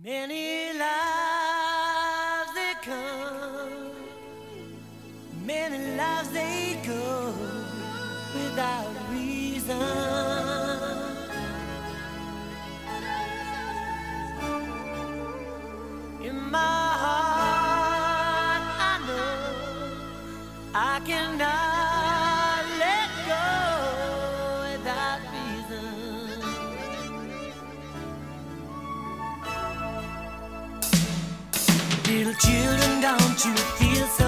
Many lives they come, many lives they go without reason. In my heart I know I cannot let go without reason. Little children, don't you feel so